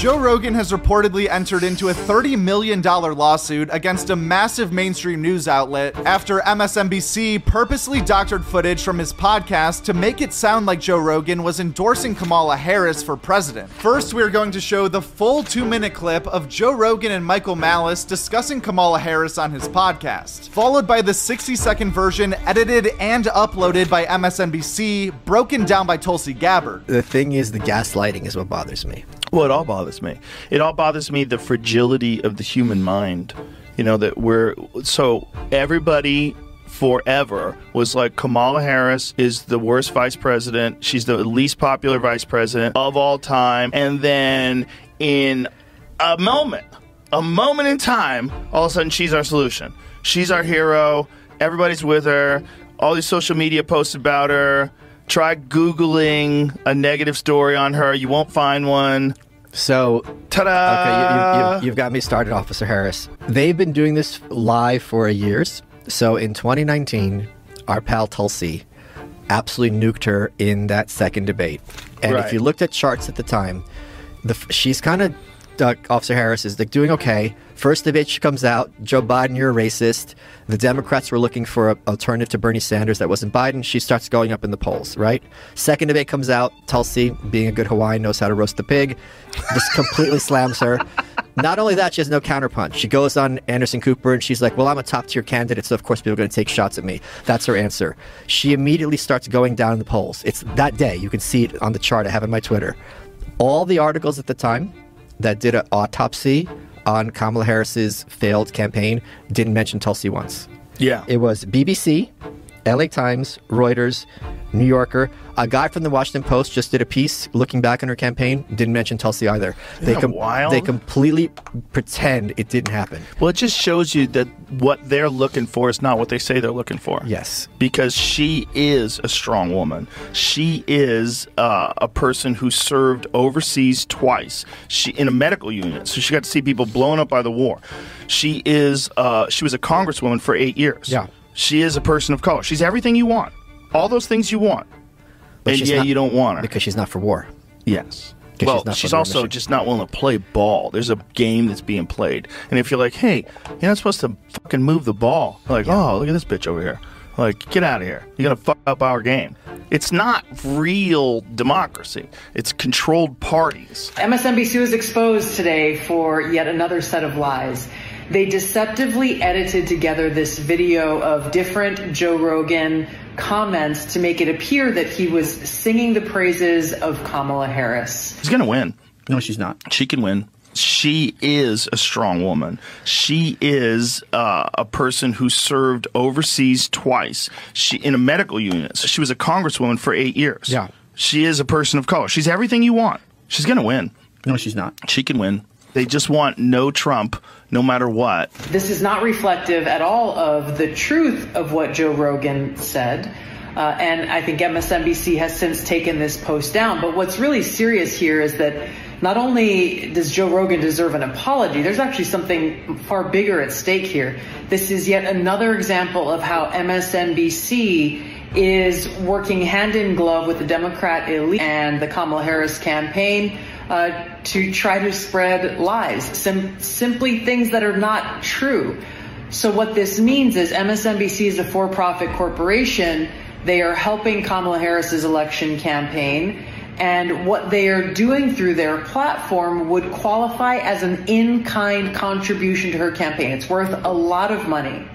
Joe Rogan has reportedly entered into a $30 million lawsuit against a massive mainstream news outlet after MSNBC purposely doctored footage from his podcast to make it sound like Joe Rogan was endorsing Kamala Harris for president. First, we're going to show the full 2-minute clip of Joe Rogan and Michael Malice discussing Kamala Harris on his podcast, followed by the 60-second version edited and uploaded by MSNBC, broken down by Tulsi Gabbard. The thing is, the gaslighting is what bothers me. Well, it all bothers me. It all bothers me, the fragility of the human mind. You know, that so everybody forever was like, Kamala Harris is the worst vice president. She's the least popular vice president of all time. And then in a moment in time, all of a sudden she's our solution. She's our hero. Everybody's with her. All these social media posts about her. Try Googling a negative story on her. You won't find one. So, ta-da! Okay, you've got me started, Officer Harris. They've been doing this live for years. So in 2019, our pal Tulsi absolutely nuked her in that second debate. And if you looked at charts at the time, she's kind of, Officer Harris is doing okay. First debate, she comes out, Joe Biden, you're a racist. The Democrats were looking for an alternative to Bernie Sanders that wasn't Biden. She starts going up in the polls, right? Second debate comes out, Tulsi, being a good Hawaiian, knows how to roast the pig, just completely slams her. Not only that, she has no counterpunch. She goes on Anderson Cooper and she's like, well, I'm a top-tier candidate, so of course people are going to take shots at me. That's her answer. She immediately starts going down in the polls. It's that day. You can see it on the chart I have on my Twitter. All the articles at the time that did an autopsy on Kamala Harris's failed campaign didn't mention Tulsi once. Yeah. It was BBC, LA Times, Reuters, New Yorker. A guy from the Washington Post just did a piece looking back on her campaign, didn't mention Tulsi either. Wild? They completely pretend it didn't happen. Well, it just shows you that what they're looking for is not what they say they're looking for. Yes. Because she is a strong woman. She is a person who served overseas twice. She in a medical unit, so she got to see people blown up by the war. She was a congresswoman for 8 years. Yeah. She is a person of color. She's everything you want. All those things you want. But and you don't want her. Because she's not for war. Yes. Well, she's also just not willing to play ball. There's a game that's being played. And if you're like, hey, you're not supposed to fucking move the ball. Like, oh, look at this bitch over here. Like, get out of here. You're going to fuck up our game. It's not real democracy. It's controlled parties. MSNBC was exposed today for yet another set of lies. They deceptively edited together this video of different Joe Rogan comments to make it appear that he was singing the praises of Kamala Harris. She's going to win. No, she's not. She can win. She is a strong woman. She is a person who served overseas twice. She in a medical unit. So she was a congresswoman for 8 years. Yeah. She is a person of color. She's everything you want. She's going to win. No, she's not. She can win. They just want no Trump, no matter what. This is not reflective at all of the truth of what Joe Rogan said. And I think MSNBC has since taken this post down. But what's really serious here is that not only does Joe Rogan deserve an apology, there's actually something far bigger at stake here. This is yet another example of how MSNBC is working hand in glove with the Democrat elite and the Kamala Harris campaign to try to spread lies, simply things that are not true. So what this means is MSNBC is a for-profit corporation. They are helping Kamala Harris's election campaign, and what they are doing through their platform would qualify as an in-kind contribution to her campaign. It's worth a lot of money.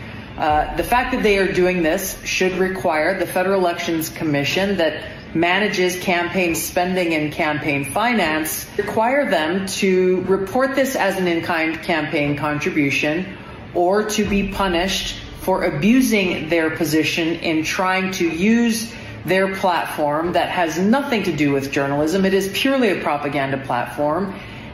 The fact that they are doing this should require the Federal Elections Commission that manages campaign spending and campaign finance, require them to report this as an in-kind campaign contribution or to be punished for abusing their position in trying to use their platform that has nothing to do with journalism. It is purely a propaganda platform,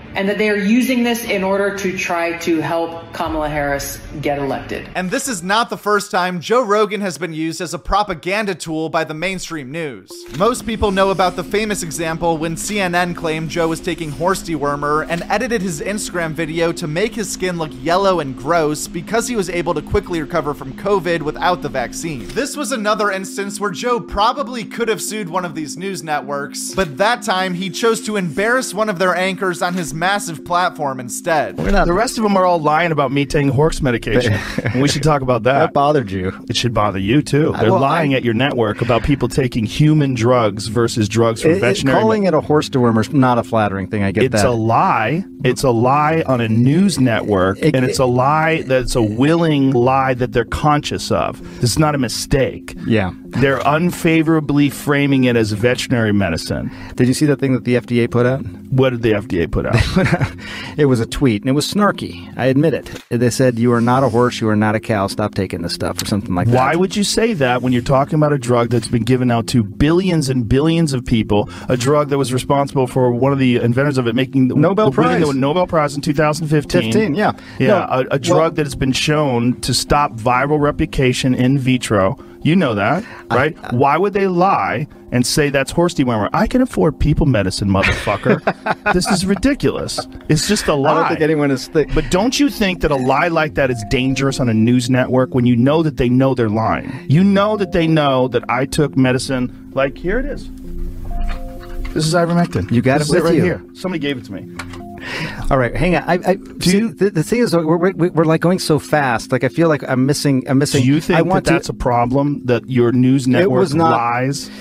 and that they are using this in order to try to help Kamala Harris get elected. And this is not the first time Joe Rogan has been used as a propaganda tool by the mainstream news. Most people know about the famous example when CNN claimed Joe was taking horse dewormer and edited his Instagram video to make his skin look yellow and gross because he was able to quickly recover from COVID without the vaccine. This was another instance where Joe probably could have sued one of these news networks, but that time he chose to embarrass one of their anchors on his massive platform instead. The rest of them are all lying about me taking horse medication. And we should talk about that. That bothered you. It should bother you too. They're lying at your network about people taking human drugs versus drugs from veterinary. Calling it a horse dewormer is not a flattering thing. I get that. It's a lie. It's a lie on a news network, and it's a lie that's a willing lie that they're conscious of. This is not a mistake. Yeah. They're unfavorably framing it as veterinary medicine. Did you see that thing that the FDA put out? What did the FDA put out? It was a tweet, and it was snarky. I admit it. They said, "You are not a horse. You are not a cow. Stop taking this stuff," or something like that. Why would you say that when you're talking about a drug that's been given out to billions and billions of people? A drug that was responsible for one of the inventors of it making the Nobel Prize. winning the Nobel Prize in 2015. Yeah. Yeah, a drug that has been shown to stop viral replication in vitro. You know that, right? Why would they lie and say that's horse dewormer? I can afford people medicine, motherfucker. This is ridiculous. It's just a lie. I don't think anyone is But don't you think that a lie like that is dangerous on a news network when you know that they know they're lying? You know that they know that I took medicine. Like, here it is. This is ivermectin. You got this it with right you. here. Somebody gave it to me. All right, hang on. The thing is, we're like going so fast. Like I feel like I'm missing. Do you think that's a problem? That your news network lies?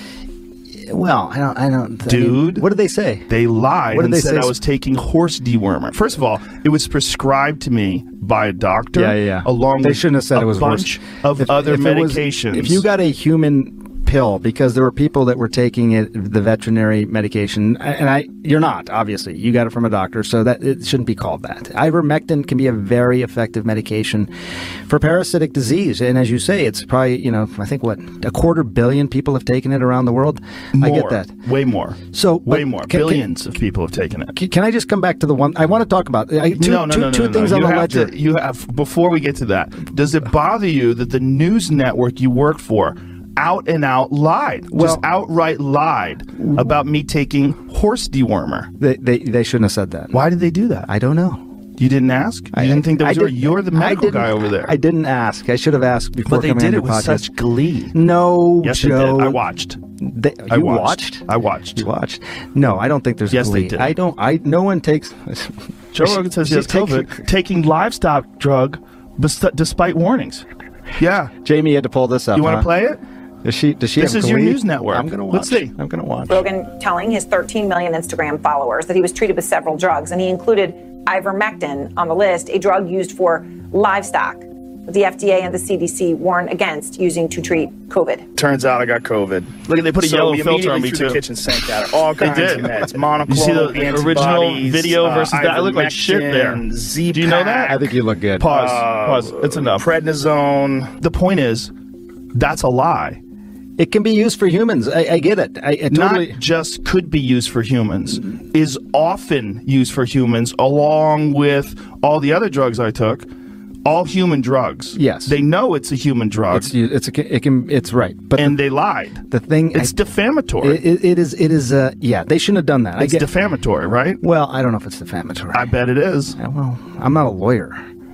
Well, I don't. Dude, what did they say? They lied What did and they said say? I was taking horse dewormer. First of all, it was prescribed to me by a doctor. Yeah. Along they with shouldn't have said a it was bunch horse. of other medications. If you got a human pill, because there were people that were taking the veterinary medication, and you're not, obviously. You got it from a doctor, so that it shouldn't be called that. Ivermectin can be a very effective medication for parasitic disease, and as you say, it's probably, I think, 250 million people have taken it around the world? More, I get that. Way more. So way more. Billions of people have taken it. Can I just come back to the one I want to talk about? Two things I'm going to let you have, before we get to that, does it bother you that the news network you work for out and out lied, just outright lied about me taking horse dewormer? They shouldn't have said that. Why did they do that? I don't know. You didn't ask? You didn't think that was you're the medical guy over there. I didn't ask. I should have asked before coming on your podcast. But they did it with such glee. No, yes, Joe. They did. I watched. You watched? I watched. You watched? No, I don't think there's glee. They did. No one takes... Joe Rogan says he has COVID, taking livestock drug despite warnings. Yeah. Jamie had to pull this up. You want to play it? Does she This have is glee? your news network. I'm going to watch. Let's see. I'm going to watch. Rogan telling his 13 million Instagram followers that he was treated with several drugs, and he included ivermectin on the list, a drug used for livestock. The FDA and the CDC warn against using to treat COVID. Turns out I got COVID. Look, they put a yellow filter on me too. The kitchen sink out all kinds of meds. Monoclonal, you see the original video versus that? I look like shit there. Z-Pack, do you know that? I think you look good. Pause. It's enough. Prednisone. The point is, that's a lie. It can be used for humans. I get it. I totally... Not just could be used for humans, is often used for humans, along with all the other drugs I took. All human drugs. Yes, they know it's a human drug. It's right, but they lied. The thing it's defamatory. It is. Yeah, they shouldn't have done that. It's defamatory, right? Well, I don't know if it's defamatory. I bet it is. Well, I'm not a lawyer.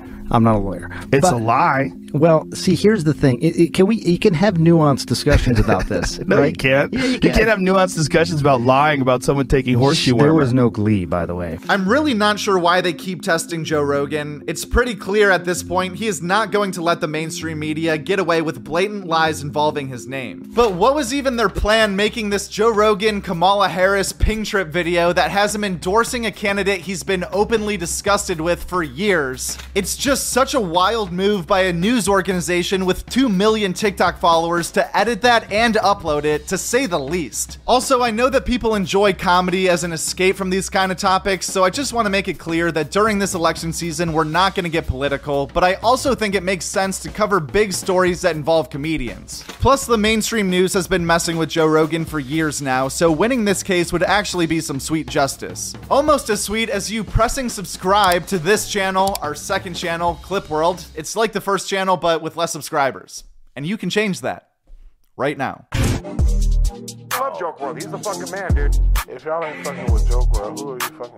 It's a lie. Well, see, here's the thing. You can have nuanced discussions about this. No, right? you can't. Yeah, you can't have nuanced discussions about lying about someone taking horse dewormer. There was no glee, by the way. I'm really not sure why they keep testing Joe Rogan. It's pretty clear at this point he is not going to let the mainstream media get away with blatant lies involving his name. But what was even their plan making this Joe Rogan, Kamala Harris ping trip video that has him endorsing a candidate he's been openly disgusted with for years? It's just such a wild move by a news news organization with 2 million TikTok followers to edit that and upload it, to say the least. Also, I know that people enjoy comedy as an escape from these kind of topics, so I just want to make it clear that during this election season, we're not going to get political, but I also think it makes sense to cover big stories that involve comedians. Plus, the mainstream news has been messing with Joe Rogan for years now, so winning this case would actually be some sweet justice. Almost as sweet as you pressing subscribe to this channel, our second channel, Clip World. It's like the first channel, but with less subscribers. And you can change that right now. I love Joke World. He's the fucking man, dude. If y'all ain't fucking with Joke World, who are you fucking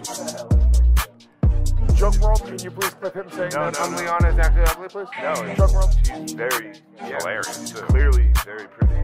with? Joke World, can you please clip him saying that Ugly Anna is actually ugly, please? No, Joke World. she's very hilarious. Clearly very pretty.